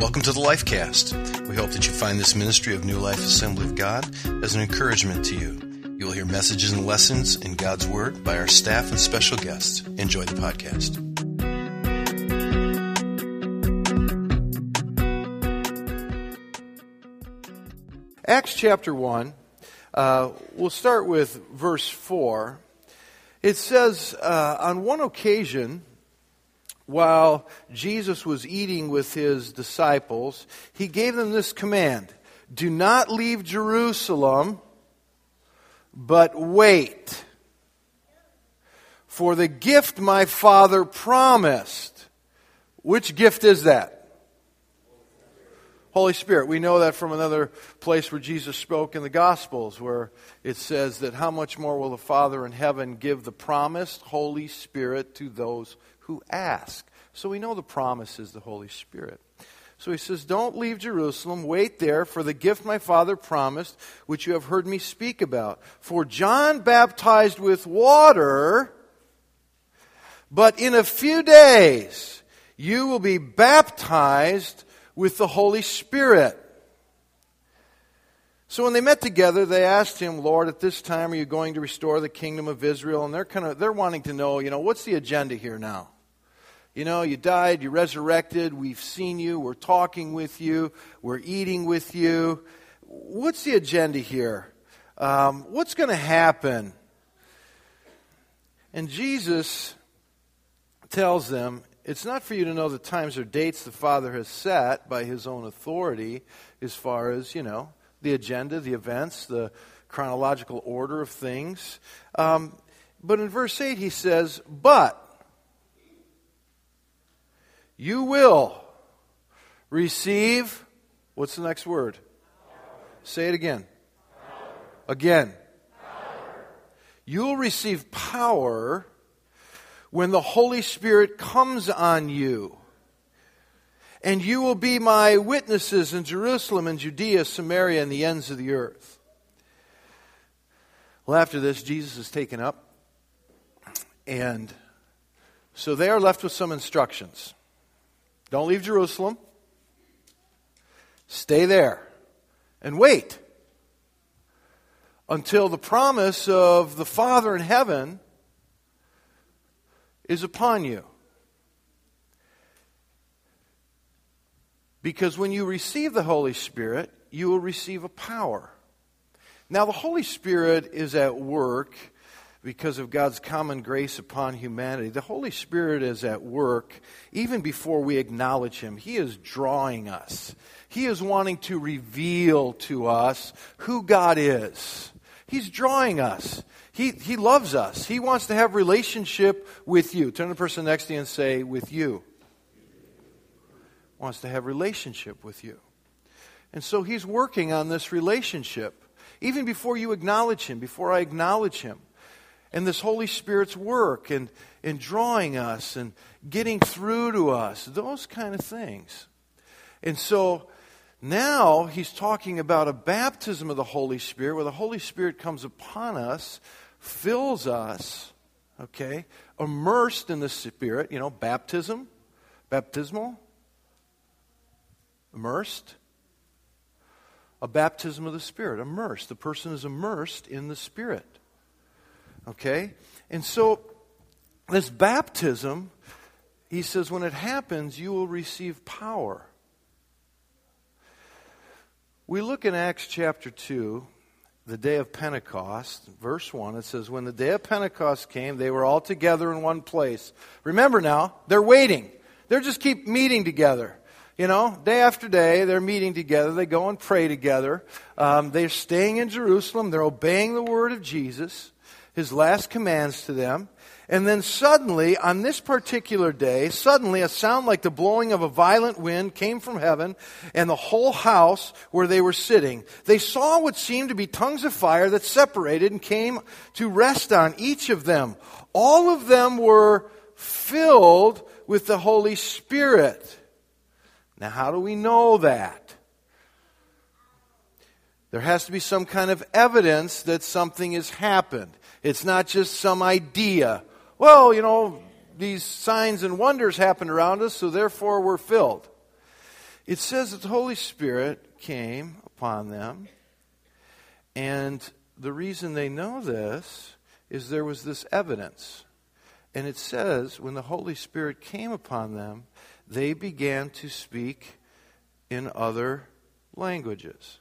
Welcome to the Lifecast. We hope that you find this ministry of New Life Assembly of God as an encouragement to you. You will hear messages and lessons in God's Word by our staff and special guests. Enjoy the podcast. Acts chapter 1, we'll start with verse 4. It says, on one occasion, while Jesus was eating with his disciples, he gave them this command: do not leave Jerusalem, but wait for the gift my Father promised. Which gift is that? Holy Spirit. We know that from another place where Jesus spoke in the Gospels, where it says that how much more will the Father in heaven give the promised Holy Spirit to those who ask. So we know the promise is the Holy Spirit. So he says, don't leave Jerusalem, wait there for the gift my Father promised, which you have heard me speak about. For John baptized with water, but in a few days you will be baptized with the Holy Spirit. So when they met together, they asked him, Lord, at this time are you going to restore the kingdom of Israel? And they're wanting to know, what's the agenda here now? You died, you resurrected, we've seen you, we're talking with you, we're eating with you. What's the agenda here? What's going to happen? And Jesus tells them, it's not for you to know the times or dates the Father has set by His own authority as far as, the agenda, the events, the chronological order of things. But in verse 8 he says, but you will receive, what's the next word? Say it again. Again. You'll receive power when the Holy Spirit comes on you. And you will be my witnesses in Jerusalem and Judea, Samaria, and the ends of the earth. Well, after this, Jesus is taken up. And so they are left with some instructions. Don't leave Jerusalem. Stay there. And wait until the promise of the Father in heaven is upon you. Because when you receive the Holy Spirit, you will receive a power. Now the Holy Spirit is at work because of God's common grace upon humanity. The Holy Spirit is at work even before we acknowledge Him. He is drawing us. He is wanting to reveal to us who God is. He's drawing us. He loves us. He wants to have relationship with you. Turn to the person next to you and say, with you. Wants to have relationship with you. And so He's working on this relationship. Even before you acknowledge Him, before I acknowledge Him. And this Holy Spirit's work and drawing us and getting through to us. Those kind of things. And so now He's talking about a baptism of the Holy Spirit, where the Holy Spirit comes upon us, fills us, immersed in the Spirit, baptism, baptismal, immersed, a baptism of the Spirit, immersed. The person is immersed in the Spirit, And so this baptism, he says, when it happens, you will receive power. We look in Acts chapter 2, the day of Pentecost, verse 1, it says, when the day of Pentecost came, they were all together in one place. Remember now, they're waiting. They just keep meeting together. Day after day, they're meeting together. They go and pray together. They're staying in Jerusalem. They're obeying the word of Jesus, His last commands to them. And then suddenly, on this particular day, a sound like the blowing of a violent wind came from heaven, and the whole house where they were sitting, they saw what seemed to be tongues of fire that separated and came to rest on each of them. All of them were filled with the Holy Spirit. Now, how do we know that? There has to be some kind of evidence that something has happened. It's not just some idea. Well, these signs and wonders happened around us, so therefore we're filled. It says that the Holy Spirit came upon them, and the reason they know this is there was this evidence. And it says when the Holy Spirit came upon them, they began to speak in other languages,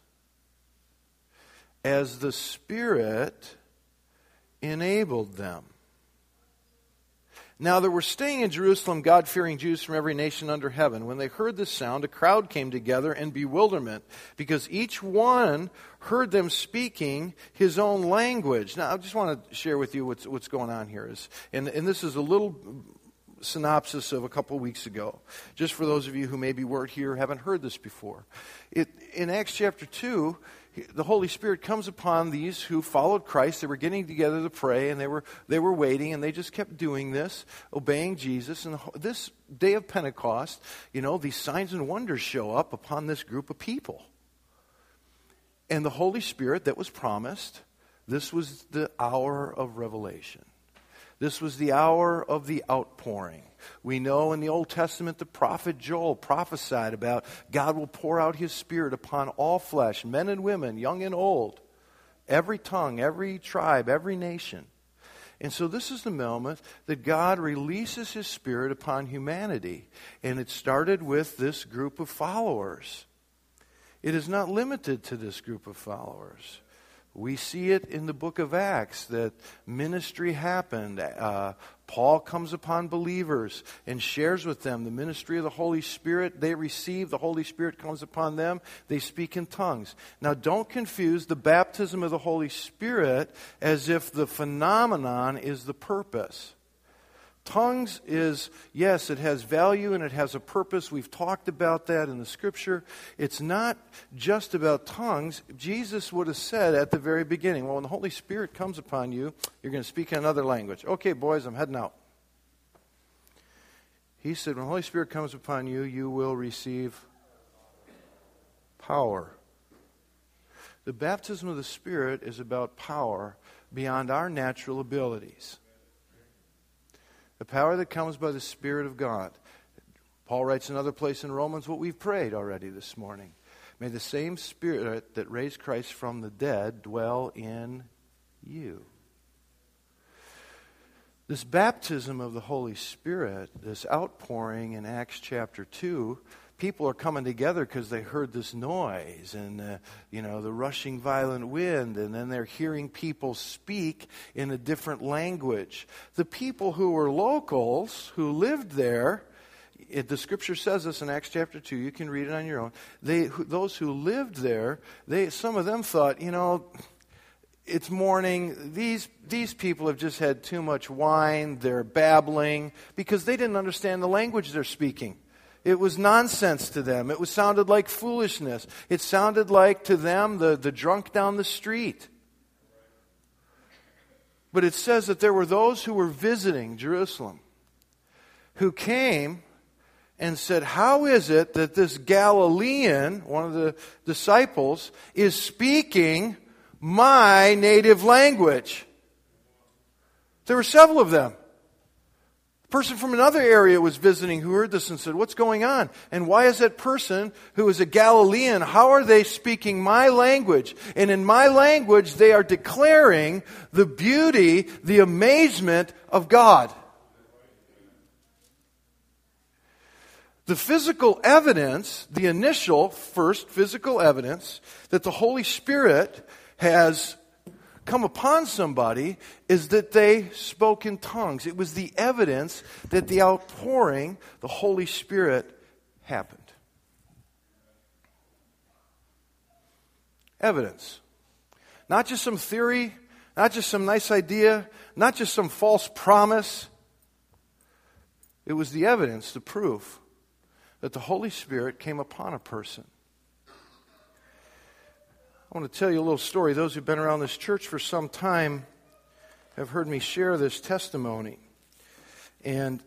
as the Spirit enabled them. Now there were staying in Jerusalem God-fearing Jews from every nation under heaven. When they heard this sound, a crowd came together in bewilderment, because each one heard them speaking his own language. Now I just want to share with you what's going on here. And this is a little synopsis of a couple weeks ago, just for those of you who maybe weren't here, haven't heard this before. In Acts chapter 2, the Holy Spirit comes upon these who followed Christ. They were getting together to pray, and they were waiting, and they just kept doing this, obeying Jesus. And this day of Pentecost, these signs and wonders show up upon this group of people. And the Holy Spirit that was promised, this was the hour of revelation. This was the hour of the outpouring. We know in the Old Testament the prophet Joel prophesied about God will pour out His Spirit upon all flesh, men and women, young and old, every tongue, every tribe, every nation. And so this is the moment that God releases His Spirit upon humanity. And it started with this group of followers. It is not limited to this group of followers. We see it in the book of Acts that ministry happened. Paul comes upon believers and shares with them the ministry of the Holy Spirit. They receive, the Holy Spirit comes upon them. They speak in tongues. Now don't confuse the baptism of the Holy Spirit as if the phenomenon is the purpose. Tongues is, yes, it has value and it has a purpose. We've talked about that in the Scripture. It's not just about tongues. Jesus would have said at the very beginning, well, when the Holy Spirit comes upon you, you're going to speak in another language. Okay, boys, I'm heading out. He said, when the Holy Spirit comes upon you, you will receive power. The baptism of the Spirit is about power beyond our natural abilities. The power that comes by the Spirit of God. Paul writes another place in Romans what we've prayed already this morning. May the same Spirit that raised Christ from the dead dwell in you. This baptism of the Holy Spirit, this outpouring in Acts chapter 2, people are coming together because they heard this noise and, the rushing violent wind, and then they're hearing people speak in a different language. The people who were locals, who lived there, the Scripture says this in Acts chapter 2, you can read it on your own. Those who lived there, some of them thought, it's morning, these people have just had too much wine, they're babbling, because they didn't understand the language they're speaking. It was nonsense to them. It sounded like foolishness. It sounded like to them the drunk down the street. But it says that there were those who were visiting Jerusalem who came and said, how is it that this Galilean, one of the disciples, is speaking my native language? There were several of them. A person from another area was visiting who heard this and said, what's going on? And why is that person who is a Galilean, how are they speaking my language? And in my language, they are declaring the beauty, the amazement of God. The physical evidence, the initial first physical evidence that the Holy Spirit has come upon somebody is that they spoke in tongues. It was the evidence that the outpouring, the Holy Spirit, happened. Evidence. Not just some theory, not just some nice idea, not just some false promise. It was the evidence, the proof, that the Holy Spirit came upon a person. I want to tell you a little story. Those who've been around this church for some time have heard me share this testimony. And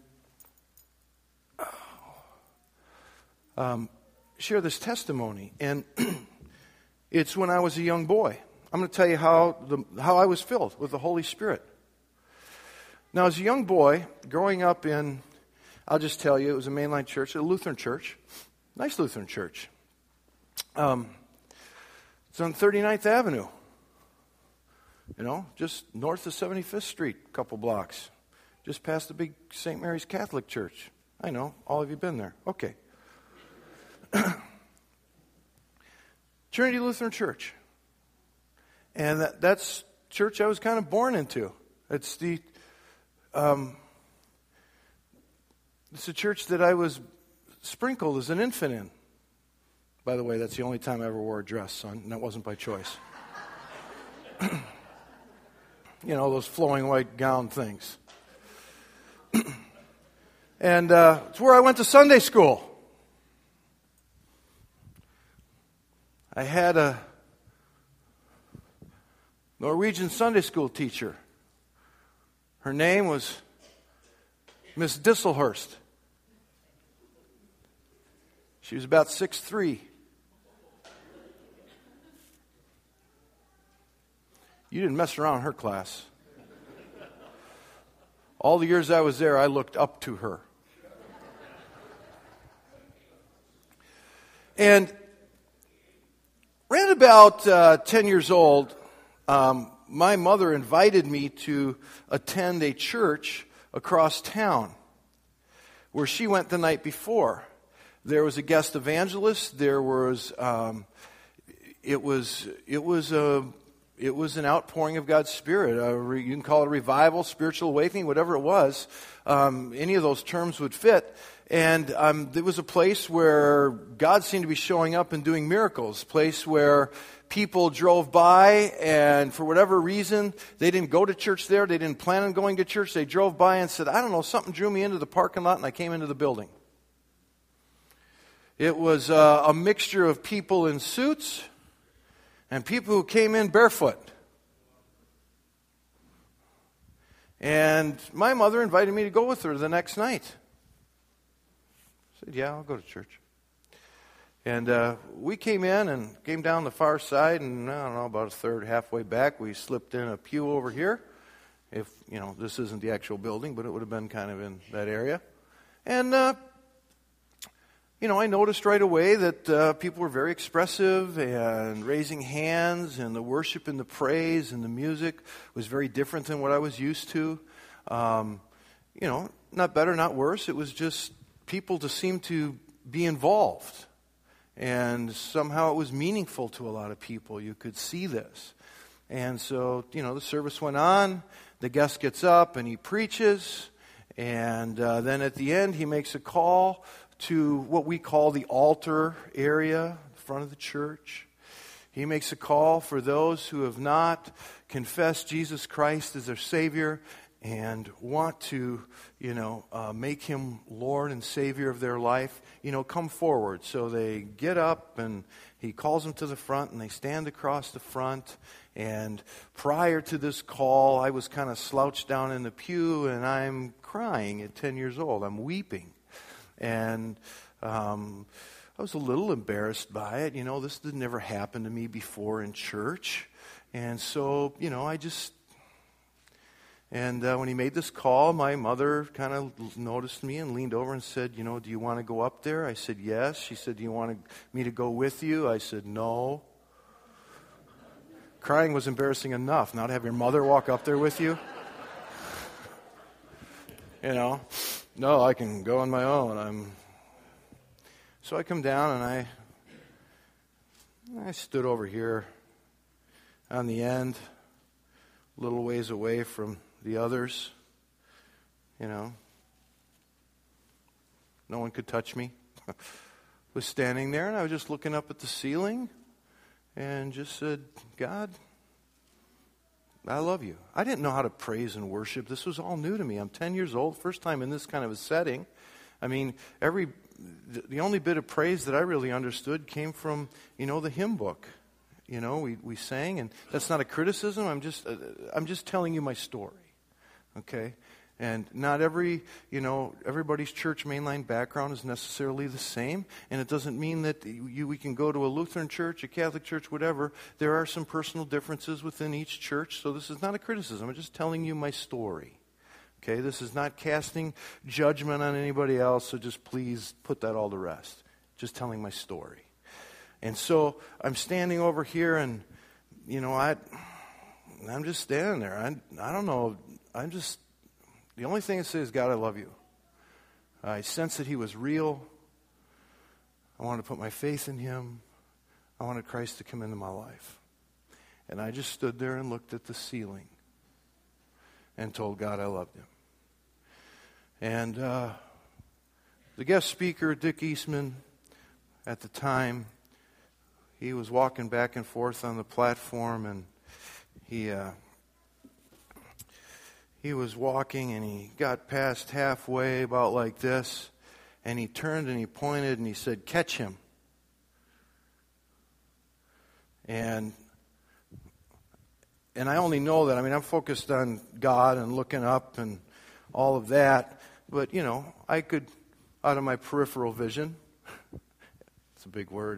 share this testimony. And it's when I was a young boy. I'm going to tell you how I was filled with the Holy Spirit. Now, as a young boy, growing up in, I'll just tell you, it was a mainline church, a Lutheran church. Nice Lutheran church. It's on 39th Avenue. Just north of 75th Street, a couple blocks. Just past the big St. Mary's Catholic Church. I know, all of you been there. Okay. Trinity Lutheran Church. And that's church I was kind of born into. It's the it's a church that I was sprinkled as an infant in. By the way, that's the only time I ever wore a dress, son, and that wasn't by choice. Those flowing white gown things. And it's where I went to Sunday school. I had a Norwegian Sunday school teacher. Her name was Miss Disselhurst. She was about 6'3". You didn't mess around in her class. All the years I was there, I looked up to her. And around about 10 years old, my mother invited me to attend a church across town where she went the night before. There was a guest evangelist. There was it was an outpouring of God's Spirit. You can call it a revival, spiritual awakening, whatever it was. Any of those terms would fit. And it was a place where God seemed to be showing up and doing miracles. A place where people drove by and for whatever reason, they didn't go to church there. They didn't plan on going to church. They drove by and said, I don't know, something drew me into the parking lot and I came into the building. It was a mixture of people in suits and people who came in barefoot. And my mother invited me to go with her the next night. I said, yeah, I'll go to church. And we came in and came down the far side, and I don't know, about a third, halfway back, we slipped in a pew over here. If, this isn't the actual building, but it would have been kind of in that area. And I noticed right away that people were very expressive and raising hands, and the worship and the praise and the music was very different than what I was used to. Not better, not worse. It was just people to seem to be involved. And somehow it was meaningful to a lot of people. You could see this. And so, the service went on. The guest gets up and he preaches. And then at the end, he makes a call to what we call the altar area, the front of the church. He makes a call for those who have not confessed Jesus Christ as their Savior and want to, make Him Lord and Savior of their life, come forward. So they get up and he calls them to the front and they stand across the front. And prior to this call, I was kind of slouched down in the pew and I'm crying at 10 years old. I'm weeping. And I was a little embarrassed by it. This had never happened to me before in church. And so, when he made this call, my mother kind of noticed me and leaned over and said, do you want to go up there? I said, yes. She said, do you want me to go with you? I said, no. Crying was embarrassing enough. Now to have your mother walk up there with you. No, I can go on my own. So I come down and I stood over here on the end, a little ways away from the others. No one could touch me. Was standing there and I was just looking up at the ceiling and just said, God, I love you. I didn't know how to praise and worship. This was all new to me. I'm 10 years old, first time in this kind of a setting. I mean, the only bit of praise that I really understood came from, the hymn book. We sang, and that's not a criticism. I'm just telling you my story, okay? And not everybody's church mainline background is necessarily the same. And it doesn't mean that we can go to a Lutheran church, a Catholic church, whatever. There are some personal differences within each church. So this is not a criticism. I'm just telling you my story. Okay, this is not casting judgment on anybody else. So just please put that all to rest. just telling my story. And so I'm standing over here, and, I'm just standing there. I don't know. The only thing I say is, God, I love you. I sensed that he was real. I wanted to put my faith in him. I wanted Christ to come into my life. And I just stood there and looked at the ceiling and told God I loved him. And the guest speaker, Dick Eastman, at the time, he was walking back and forth on the platform, and he was walking, and he got past halfway, about like this, and he turned and he pointed and he said, "Catch him." And I only know that, I'm focused on God and looking up and all of that, but, I could, out of my peripheral vision, it's a big word.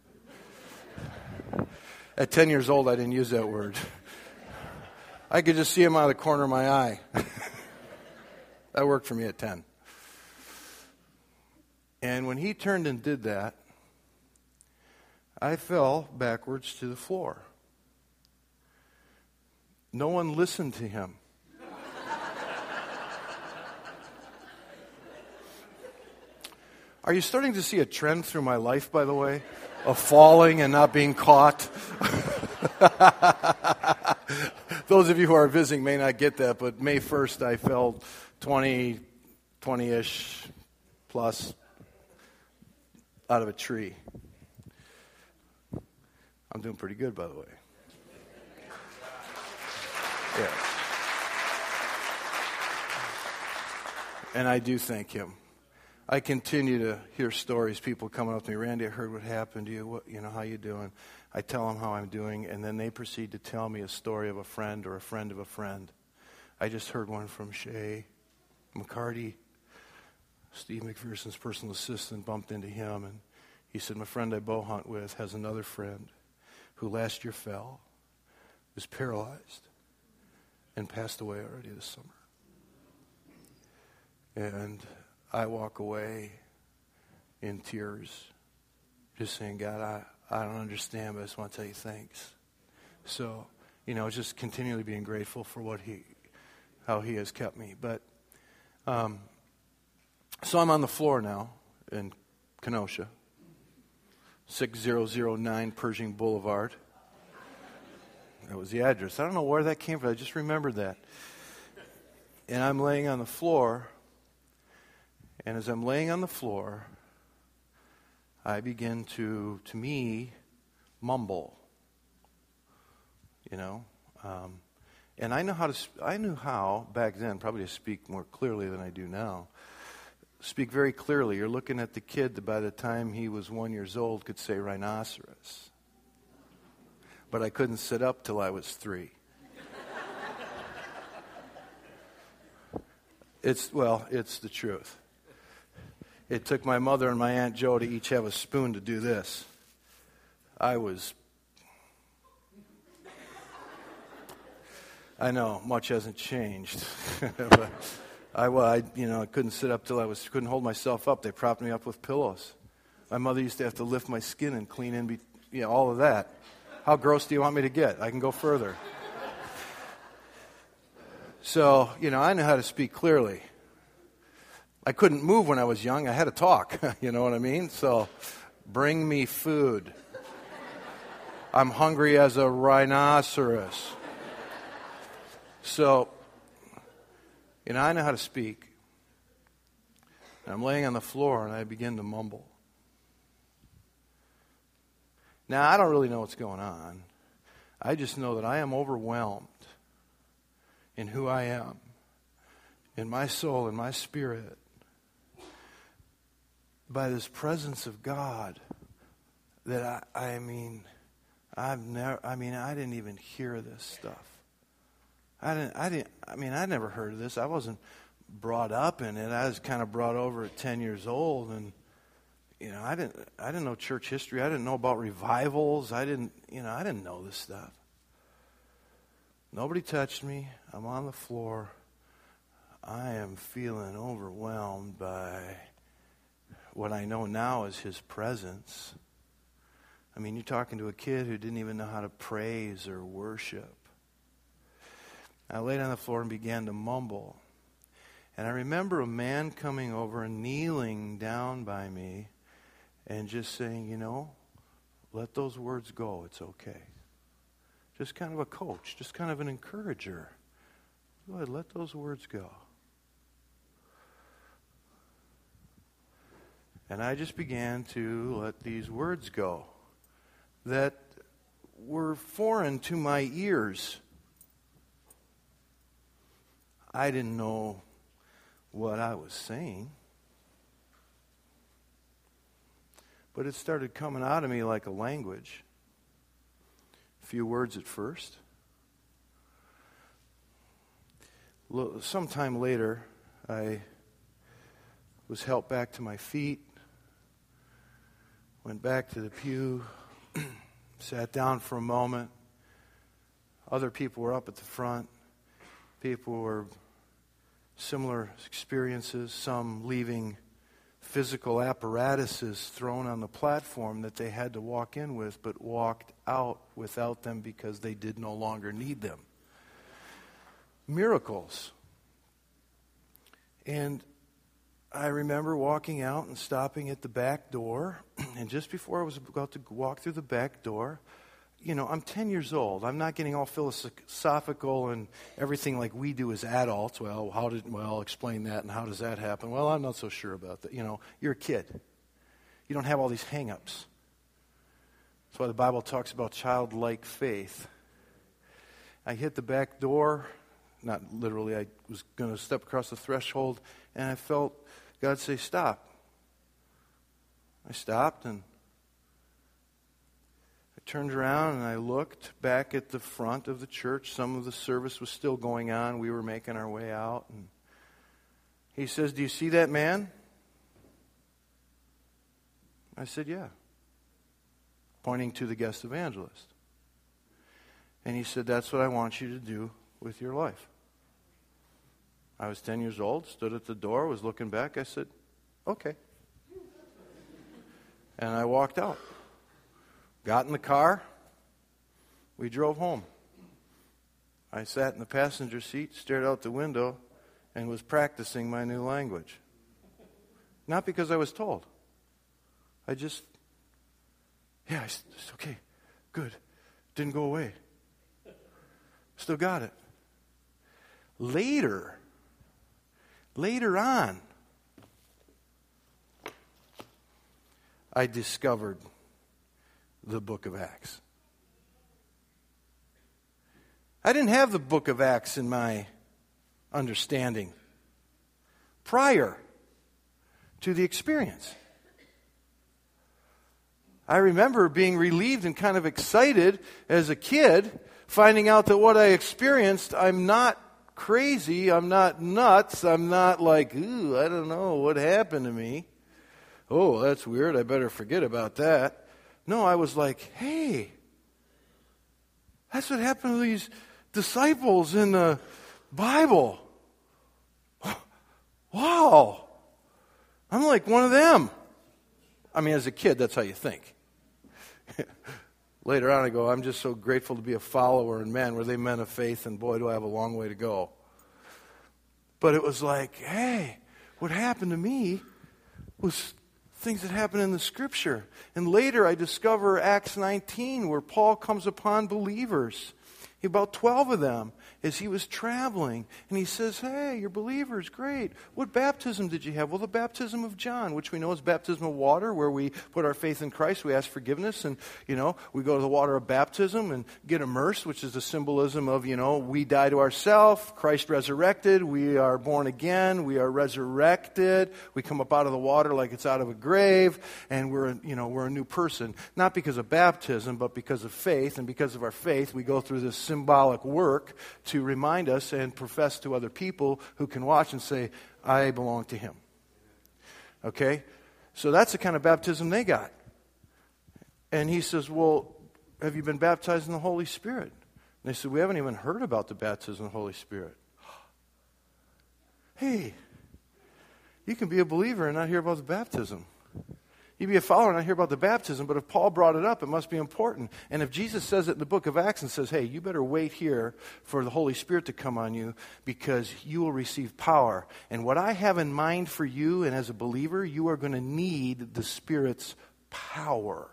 At 10 years old, I didn't use that word. I could just see him out of the corner of my eye. That worked for me at 10. And when he turned and did that, I fell backwards to the floor. No one listened to him. Are you starting to see a trend through my life, by the way, of falling and not being caught? Those of you who are visiting may not get that, but May 1st I fell 20-ish plus out of a tree. I'm doing pretty good, by the way. Yeah. And I do thank him. I continue to hear stories, people coming up to me, "Randy, I heard what happened to you. How you doing?" I tell them how I'm doing, and then they proceed to tell me a story of a friend or a friend of a friend. I just heard one from Shay McCarty. Steve McPherson's personal assistant bumped into him, and he said, "My friend I bow hunt with has another friend who last year fell, was paralyzed, and passed away already this summer." And I walk away in tears, just saying, "God, I don't understand, but I just want to tell you thanks." So, just continually being grateful for how he has kept me. But, so I'm on the floor now in Kenosha, 6009 Pershing Boulevard. That was the address. I don't know where that came from. I just remembered that. And I'm laying on the floor. And as I'm laying on the floor, I begin to me, mumble. And I knew how back then, probably to speak more clearly than I do now. Speak very clearly. You're looking at the kid that by the time he was 1 year old could say rhinoceros. But I couldn't sit up till I was 3. It's the truth. It took my mother and my Aunt Jo to each have a spoon to do this. I know, much hasn't changed. But I couldn't sit up till couldn't hold myself up. They propped me up with pillows. My mother used to have to lift my skin and clean in, all of that. How gross do you want me to get? I can go further. So, I know how to speak clearly. I couldn't move when I was young. I had to talk. You know what I mean? So, bring me food. I'm hungry as a rhinoceros. So, I know how to speak. And I'm laying on the floor and I begin to mumble. Now, I don't really know what's going on. I just know that I am overwhelmed in who I am, in my soul, in my spirit, by this presence of God that I didn't even hear this stuff. I never heard of this. I wasn't brought up in it. I was kind of brought over at 10 years old, and I didn't know church history. I didn't know about revivals. I didn't know this stuff. Nobody touched me. I'm on the floor. I am feeling overwhelmed by what I know now is His presence. I mean, you're talking to a kid who didn't even know how to praise or worship. I laid on the floor and began to mumble. And I remember a man coming over and kneeling down by me and just saying, let those words go. It's okay. Just kind of a coach, just kind of an encourager. Go ahead, let those words go. And I just began to let these words go that were foreign to my ears. I didn't know what I was saying, but it started coming out of me like a language. A few words at first. Sometime later, I was helped back to my feet, went back to the pew, sat down for a moment. Other people were up at the front. People were similar experiences, some leaving physical apparatuses thrown on the platform that they had to walk in with, but walked out without them because they did no longer need them. Miracles. And I remember walking out and stopping at the back door, and just before I was about to walk through the back door, I'm 10 years old. I'm not getting all philosophical and everything like we do as adults. Well, I'll explain that, and how does that happen? Well, I'm not so sure about that. You're a kid. You don't have all these hang-ups. That's why the Bible talks about childlike faith. I hit the back door. Not literally, I was going to step across the threshold, and I felt God say, stop. I stopped, and I turned around, and I looked back at the front of the church. Some of the service was still going on. We were making our way out, and He says, do you see that man? I said, yeah, pointing to the guest evangelist. And He said, that's what I want you to do with your life. I was 10 years old, stood at the door, was looking back. I said, okay. And I walked out. Got in the car. We drove home. I sat in the passenger seat, stared out the window, and was practicing my new language. Not because I was told. I just, it's okay, good. Didn't go away. Still got it. Later on, I discovered the book of Acts. I didn't have the book of Acts in my understanding prior to the experience. I remember being relieved and kind of excited as a kid, finding out that what I experienced, I'm not crazy, I'm not nuts, I'm not like, ooh, I don't know what happened to me. Oh, that's weird, I better forget about that. No, I was like, hey, that's what happened to these disciples in the Bible. Wow, I'm like one of them. I mean, as a kid, that's how you think. Later on, I go, I'm just so grateful to be a follower, and man, were they men of faith, and boy, do I have a long way to go. But it was like, hey, what happened to me was things that happen in the Scripture. And later, I discover Acts 19, where Paul comes upon believers, about 12 of them, as he was traveling. And he says, hey, you're believers, great. What baptism did you have? Well, the baptism of John, which we know is baptism of water, where we put our faith in Christ, we ask forgiveness, and, we go to the water of baptism and get immersed, which is the symbolism of, we die to ourselves, Christ resurrected, we are born again, we are resurrected, we come up out of the water like it's out of a grave, and we're a new person. Not because of baptism, but because of faith, and because of our faith, we go through this symbolic work to remind us and profess to other people who can watch and say, I belong to Him. Okay? So that's the kind of baptism they got. And he says, well, have you been baptized in the Holy Spirit? And they said, we haven't even heard about the baptism of the Holy Spirit. Hey, you can be a believer and not hear about the baptism. You'd be a follower and not hear about the baptism, but if Paul brought it up, it must be important. And if Jesus says it in the book of Acts and says, hey, you better wait here for the Holy Spirit to come on you because you will receive power. And what I have in mind for you and as a believer, you are going to need the Spirit's power.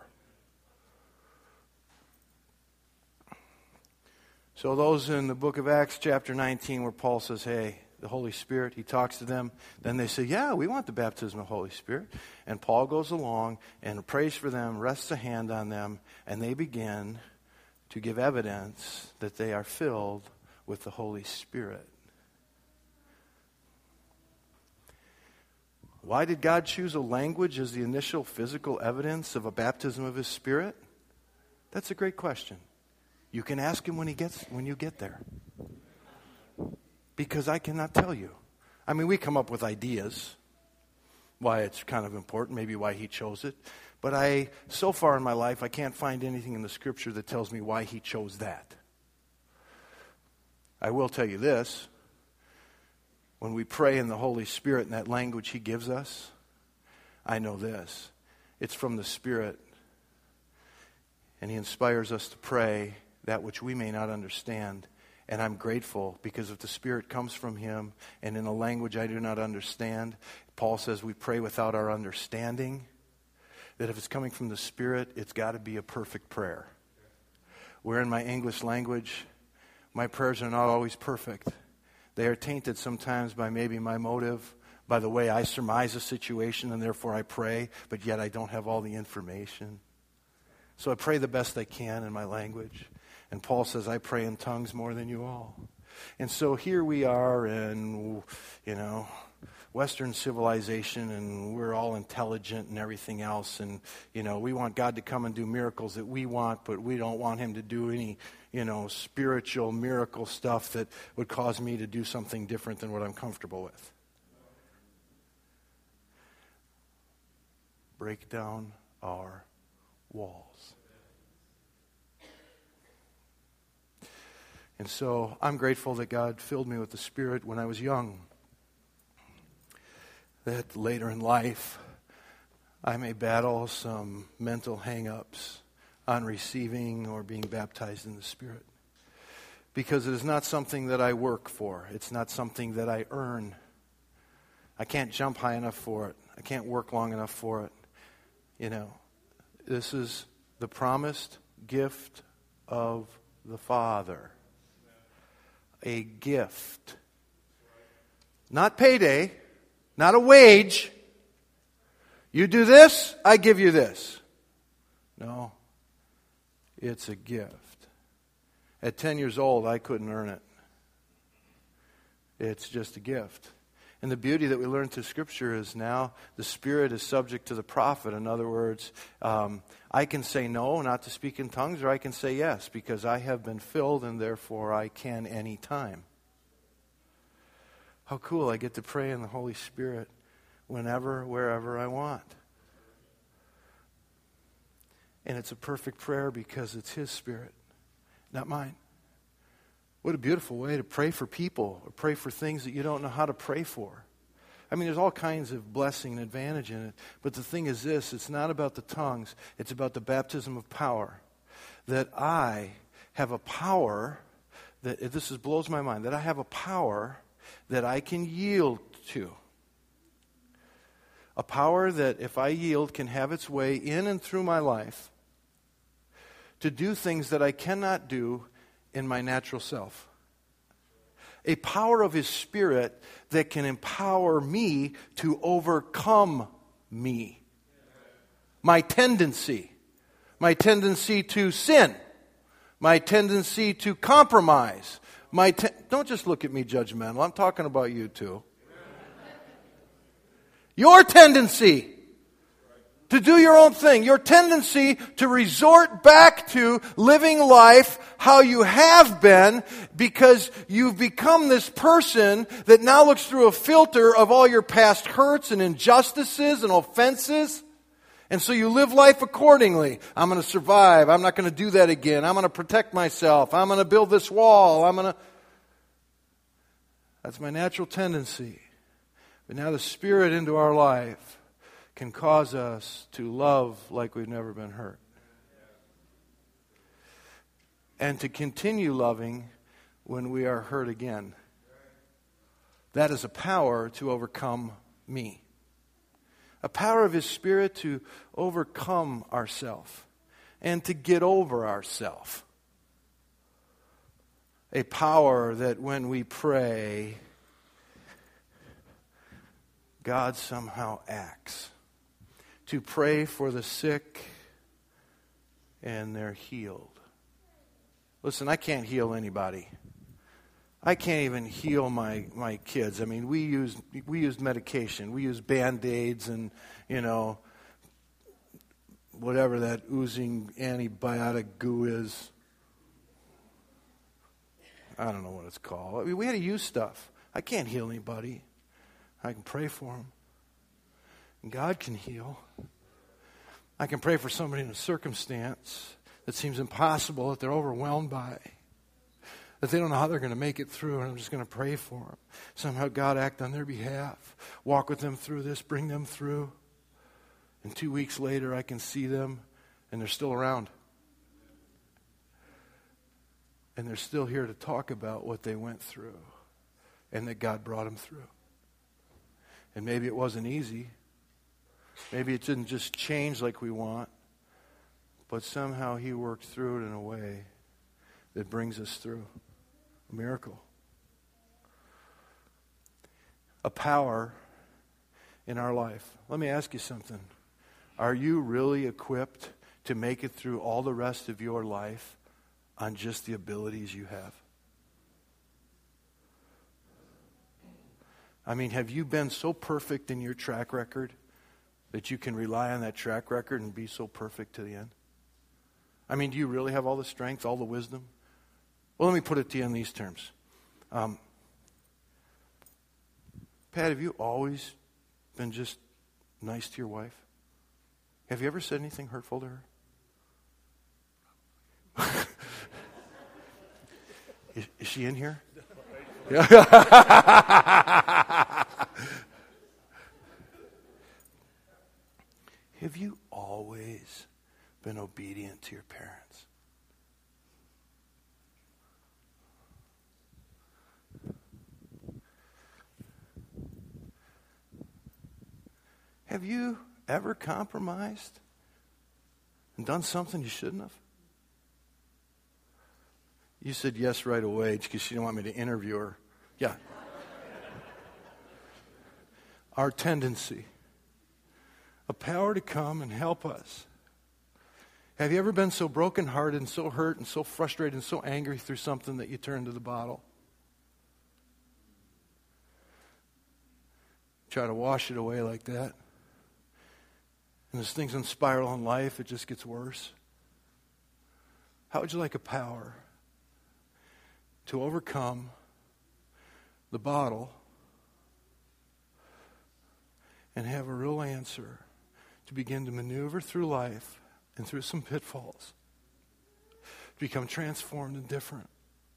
So those in the book of Acts chapter 19 where Paul says, hey, the Holy Spirit, he talks to them. Then they say, yeah, we want the baptism of the Holy Spirit. And Paul goes along and prays for them, rests a hand on them, and they begin to give evidence that they are filled with the Holy Spirit. Why did God choose a language as the initial physical evidence of a baptism of His Spirit? That's a great question. You can ask Him when you get there. Because I cannot tell you. I mean, we come up with ideas why it's kind of important, maybe why He chose it. But so far in my life, I can't find anything in the Scripture that tells me why He chose that. I will tell you this. When we pray in the Holy Spirit in that language He gives us, I know this. It's from the Spirit. And He inspires us to pray that which we may not understand. And I'm grateful because if the Spirit comes from Him and in a language I do not understand, Paul says we pray without our understanding, that if it's coming from the Spirit, it's got to be a perfect prayer. Where in my English language, my prayers are not always perfect. They are tainted sometimes by maybe my motive, by the way I surmise a situation and therefore I pray, but yet I don't have all the information. So I pray the best I can in my language. And Paul says, I pray in tongues more than you all. And so here we are in, Western civilization, and we're all intelligent and everything else. And, we want God to come and do miracles that we want, but we don't want Him to do any, spiritual miracle stuff that would cause me to do something different than what I'm comfortable with. Break down our walls. And so I'm grateful that God filled me with the Spirit when I was young. That later in life, I may battle some mental hang-ups on receiving or being baptized in the Spirit. Because it is not something that I work for. It's not something that I earn. I can't jump high enough for it. I can't work long enough for it. This is the promised gift of the Father. A gift. Not payday. Not a wage. You do this, I give you this. No. It's a gift. At 10 years old, I couldn't earn it. It's just a gift. And the beauty that we learn through Scripture is now the Spirit is subject to the prophet. In other words, I can say no, not to speak in tongues, or I can say yes, because I have been filled and therefore I can any time. How cool, I get to pray in the Holy Spirit whenever, wherever I want. And it's a perfect prayer because it's His Spirit, not mine. What a beautiful way to pray for people or pray for things that you don't know how to pray for. I mean, there's all kinds of blessing and advantage in it. But the thing is this, it's not about the tongues. It's about the baptism of power. That I have a power, this blows my mind, that I have a power that I can yield to. A power that if I yield can have its way in and through my life to do things that I cannot do in my natural self. A power of His Spirit that can empower me to overcome me. My tendency to sin. My tendency to compromise. Don't just look at me judgmental. I'm talking about you too. Your tendency to do your own thing. Your tendency to resort back to living life how you have been because you've become this person that now looks through a filter of all your past hurts and injustices and offenses. And so you live life accordingly. I'm going to survive. I'm not going to do that again. I'm going to protect myself. I'm going to build this wall. That's my natural tendency. But now the Spirit into our life can cause us to love like we've never been hurt. And to continue loving when we are hurt again. That is a power to overcome me. A power of His Spirit to overcome ourself and to get over ourself. A power that when we pray, God somehow acts. To pray for the sick and they're healed. Listen, I can't heal anybody. I can't even heal my kids. I mean, we used medication. We used Band-Aids and, whatever that oozing antibiotic goo is. I don't know what it's called. I mean, we had to use stuff. I can't heal anybody. I can pray for them. And God can heal. I can pray for somebody in a circumstance that seems impossible, that they're overwhelmed by, that they don't know how they're going to make it through, and I'm just going to pray for them. Somehow God act on their behalf, walk with them through this, bring them through. And 2 weeks later, I can see them, and they're still around. And they're still here to talk about what they went through and that God brought them through. And maybe it wasn't easy. Maybe it didn't just change like we want. But somehow He worked through it in a way that brings us through. A miracle. A power in our life. Let me ask you something. Are you really equipped to make it through all the rest of your life on just the abilities you have? I mean, have you been so perfect in your track record that you can rely on that track record and be so perfect to the end? I mean, do you really have all the strength, all the wisdom? Well, let me put it to you in these terms. Pat, have you always been just nice to your wife? Have you ever said anything hurtful to her? Is she in here? Have you always been obedient to your parents? Have you ever compromised and done something you shouldn't have? You said yes right away because she didn't want me to interview her. Yeah. Our tendency. A power to come and help us. Have you ever been so brokenhearted and so hurt and so frustrated and so angry through something that you turned to the bottle? Try to wash it away like that. And as things spiral in life, it just gets worse. How would you like a power to overcome the bottle and have a real answer to begin to maneuver through life and through some pitfalls, to become transformed and different?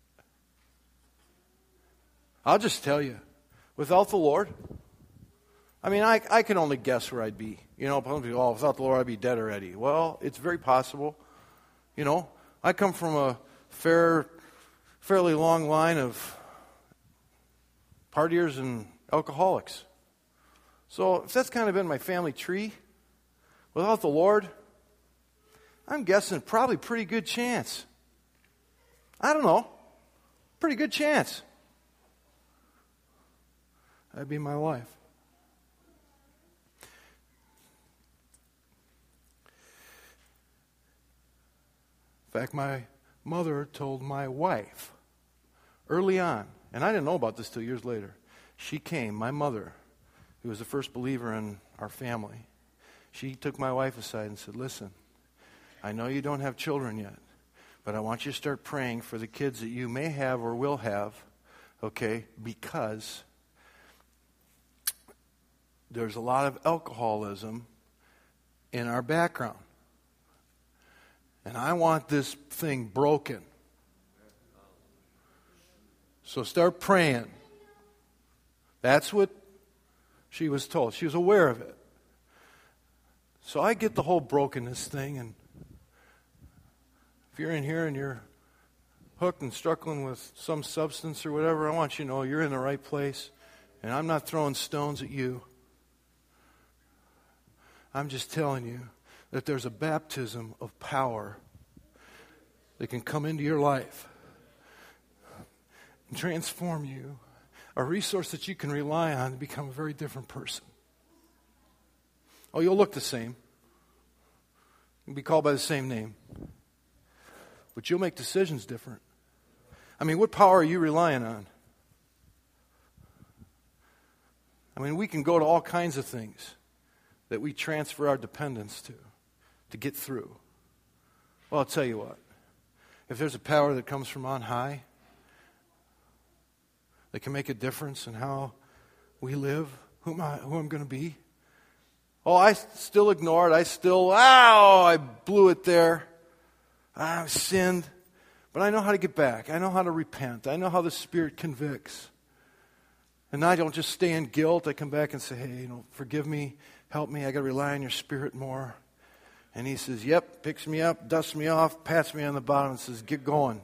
I'll just tell you, without the Lord, I mean, I can only guess where I'd be. Without the Lord, I'd be dead already. Well, it's very possible. I come from a fairly long line of partiers and alcoholics. So if that's kind of been my family tree, without the Lord, I'm guessing probably pretty good chance. I don't know. Pretty good chance. That'd be my life. In fact, my mother told my wife early on, and I didn't know about this till years later. She came, my mother, who was the first believer in our family, she took my wife aside and said, listen, I know you don't have children yet, but I want you to start praying for the kids that you may have or will have, okay, because there's a lot of alcoholism in our background. And I want this thing broken. So start praying. That's what she was told. She was aware of it. So I get the whole brokenness thing, and if you're in here and you're hooked and struggling with some substance or whatever, I want you to know you're in the right place, and I'm not throwing stones at you. I'm just telling you that there's a baptism of power that can come into your life and transform you, a resource that you can rely on to become a very different person. Oh, you'll look the same. You'll be called by the same name. But you'll make decisions different. I mean, what power are you relying on? I mean, we can go to all kinds of things that we transfer our dependence to get through. Well, I'll tell you what. If there's a power that comes from on high that can make a difference in how we live, who I'm going to be. Oh, I still ignore it. I blew it there. I sinned. But I know how to get back. I know how to repent. I know how the Spirit convicts. And I don't just stay in guilt. I come back and say, hey, forgive me, help me. I got to rely on your Spirit more. And He says, yep, picks me up, dusts me off, pats me on the bottom and says, get going.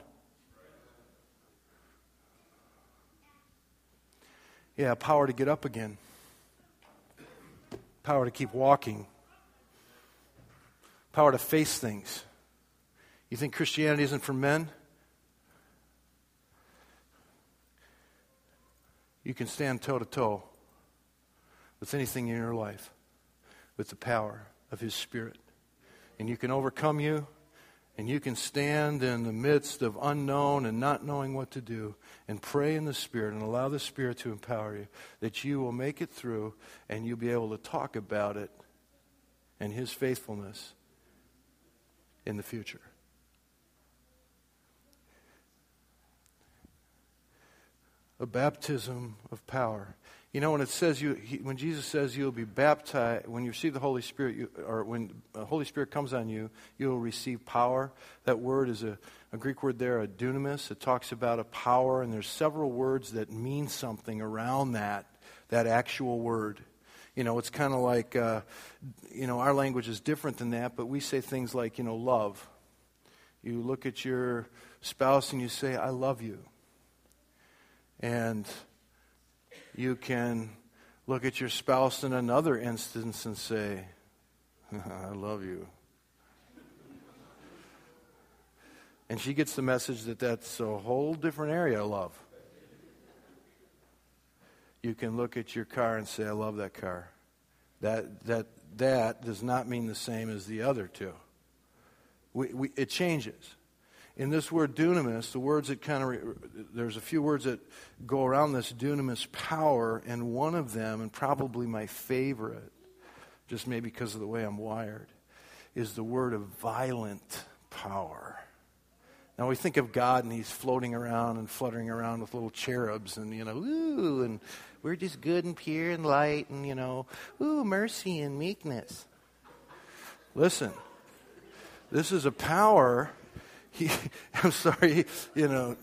Yeah, power to get up again. Power to keep walking. Power to face things. You think Christianity isn't for men? You can stand toe-to-toe with anything in your life with the power of His Spirit. And you can overcome you, and you can stand in the midst of unknown and not knowing what to do and pray in the Spirit and allow the Spirit to empower you, that you will make it through and you'll be able to talk about it and His faithfulness in the future. A baptism of power. You know, when it says when Jesus says you'll be baptized, when you receive the Holy Spirit, or when the Holy Spirit comes on you, you'll receive power. That word is a Greek word there, a dunamis. It talks about a power, and there's several words that mean something around that actual word. You know, it's kind of like, our language is different than that, but we say things like, love. You look at your spouse and you say, I love you. And you can look at your spouse in another instance and say, I love you. And she gets the message that that's a whole different area of love. You can look at your car and say, I love that car. That does not mean the same as the other two. It changes. In this word dunamis, the words that there's a few words that go around this dunamis power, and one of them, and probably my favorite, just maybe because of the way I'm wired, is the word of violent power. Now we think of God and He's floating around and fluttering around with little cherubs and, ooh, and we're just good and pure and light and, ooh, mercy and meekness. Listen, this is a power. I'm sorry, this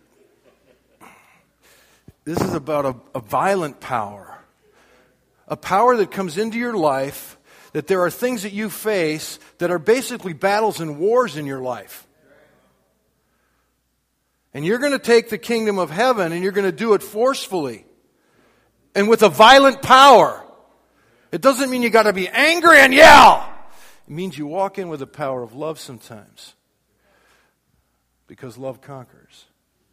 is about a violent power. A power that comes into your life, that there are things that you face that are basically battles and wars in your life. And you're going to take the kingdom of heaven and you're going to do it forcefully and with a violent power. It doesn't mean you got to be angry and yell. It means you walk in with the power of love sometimes. Because love conquers.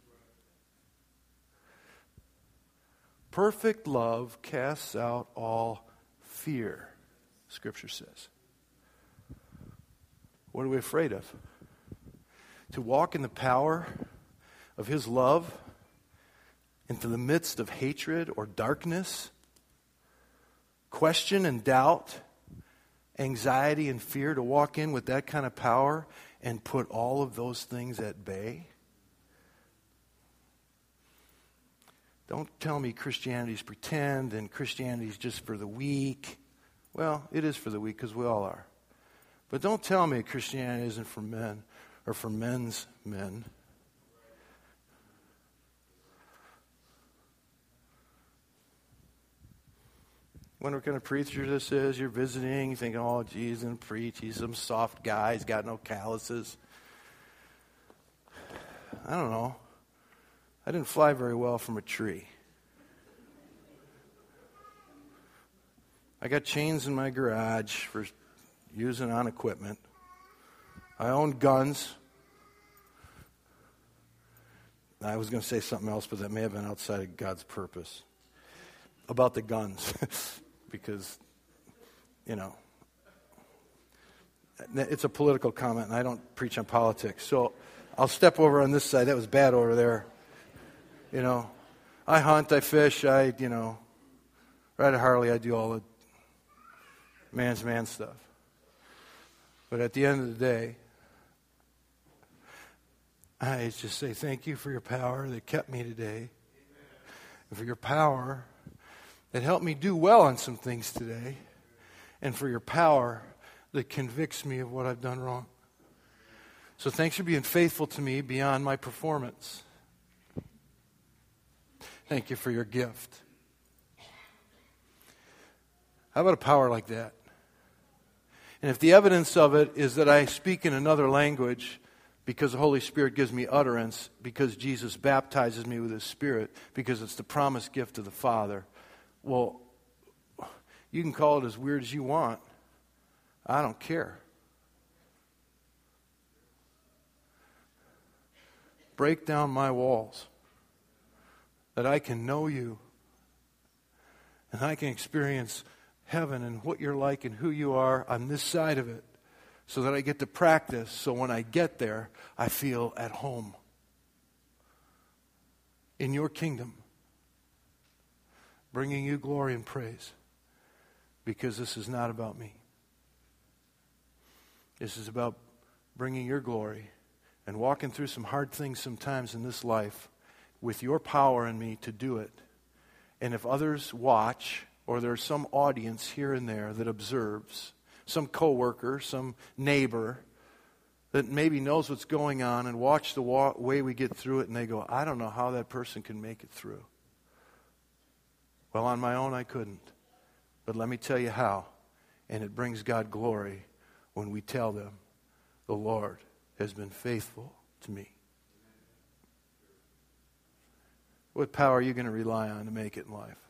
Perfect love casts out all fear, Scripture says. What are we afraid of? To walk in the power of His love into the midst of hatred or darkness, question and doubt, anxiety and fear, to walk in with that kind of power and put all of those things at bay? Don't tell me Christianity's pretend and Christianity's just for the weak. Well, it is for the weak because we all are. But don't tell me Christianity isn't for men or for men's men. wonder what kind of preacher this is. You're visiting, you think, oh, geez, he's going to preach. He's some soft guy. He's got no calluses. I don't know. I didn't fly very well from a tree. I got chains in my garage for using on equipment. I own guns. I was going to say something else, but that may have been outside of God's purpose. About the guns. Because, it's a political comment, and I don't preach on politics. So I'll step over on this side. That was bad over there. I hunt, I fish, I ride a Harley, I do all the man's man stuff. But at the end of the day, I just say thank you for your power that kept me today. And for your power that helped me do well on some things today. And for your power that convicts me of what I've done wrong. So thanks for being faithful to me beyond my performance. Thank you for your gift. How about a power like that? And if the evidence of it is that I speak in another language because the Holy Spirit gives me utterance, because Jesus baptizes me with His Spirit, because it's the promised gift of the Father, well, you can call it as weird as you want. I don't care. Break down my walls that I can know you and I can experience heaven and what you're like and who you are on this side of it, so that I get to practice, so when I get there, I feel at home in your kingdom, bringing you glory and praise, because this is not about me. This is about bringing your glory and walking through some hard things sometimes in this life with your power in me to do it. And if others watch, or there's some audience here and there that observes, some coworker, some neighbor that maybe knows what's going on and watch the way we get through it, and they go, I don't know how that person can make it through. Well, on my own I couldn't. But let me tell you how. And it brings God glory when we tell them, the Lord has been faithful to me. What power are you going to rely on to make it in life?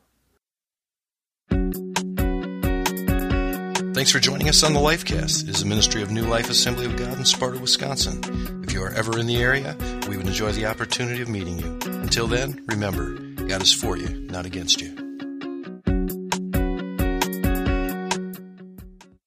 Thanks for joining us on the Lifecast. It is a ministry of New Life Assembly of God in Sparta, Wisconsin. If you are ever in the area, we would enjoy the opportunity of meeting you. Until then, remember, God is for you, not against you.